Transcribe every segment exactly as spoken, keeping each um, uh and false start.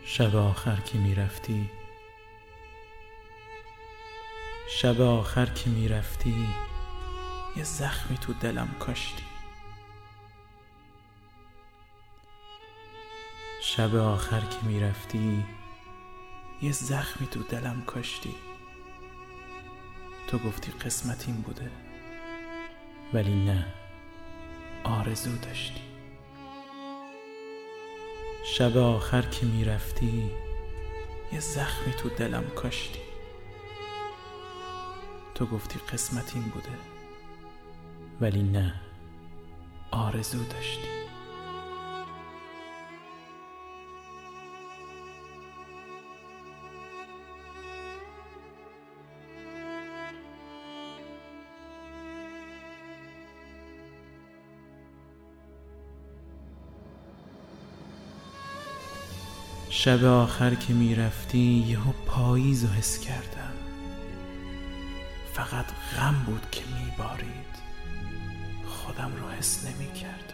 شب آخر که می رفتی، شب آخر که می رفتی یه زخمی تو دلم کاشتی. شب آخر که می رفتی یه زخمی تو دلم کاشتی. تو گفتی قسمت این بوده، ولی نه، آرزو داشتی. شب آخر که می رفتی یه زخمی تو دلم کاشتی. تو گفتی قسمت این بوده، ولی نه، آرزو داشتی. شب آخر که می رفتی یهو پاییزو حس کردم. فقط غم بود که می بارید، خودم رو حس نمی کردم.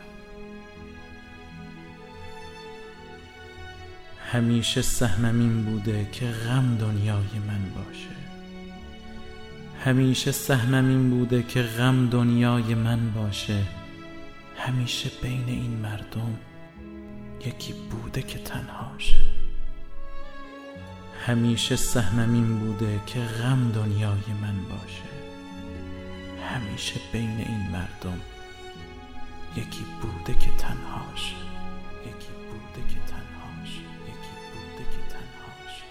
همیشه سهمم این بوده که غم دنیای من باشه. همیشه سهمم این بوده که غم دنیای من باشه. همیشه بین این مردم یکی بوده که تنهاشه. همیشه سهمم این بوده که غم دنیای من باشه. همیشه بین این مردم یکی بوده که تنهاشه. یکی بوده که تنهاشه. یکی بوده که تنهاشه.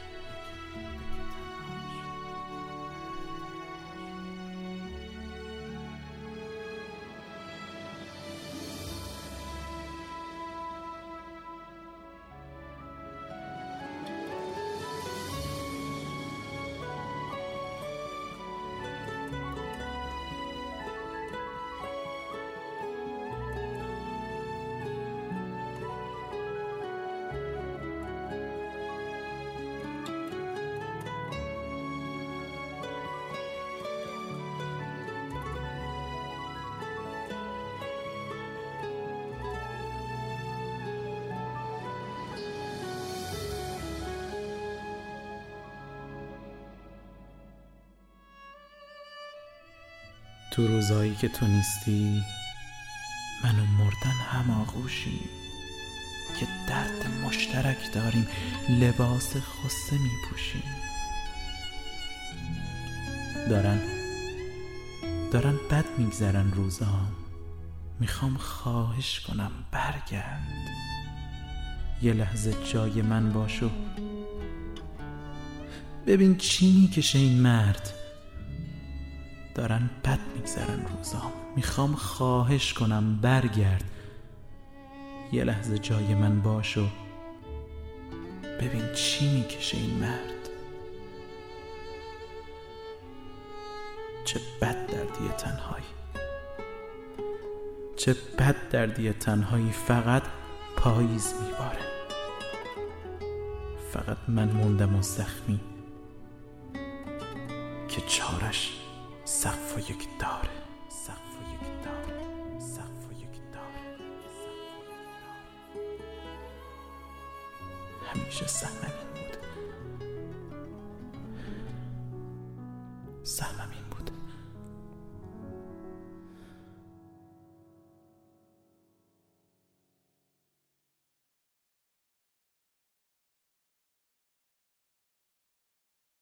تو روزایی که تو نیستی من و مردن هماغوشیم، که درد مشترک داریم، لباس خصه می پوشیم. دارن دارن بد میگذرن روزام، میخوام خواهش کنم برگرد. یه لحظه جای من باشو ببین چی میکشه این مرد. دارن بد میگذرن روزام، میخوام خواهش کنم برگرد. یه لحظه جای من باشو ببین چی میکشه این مرد. چه بد دردی تنهایی، چه بد دردی تنهایی. فقط پاییز میباره، فقط من موندم و زخمی که چارش سقف و یک داره. سقف و یک داره. سقف و یک داره. همیشه سهمم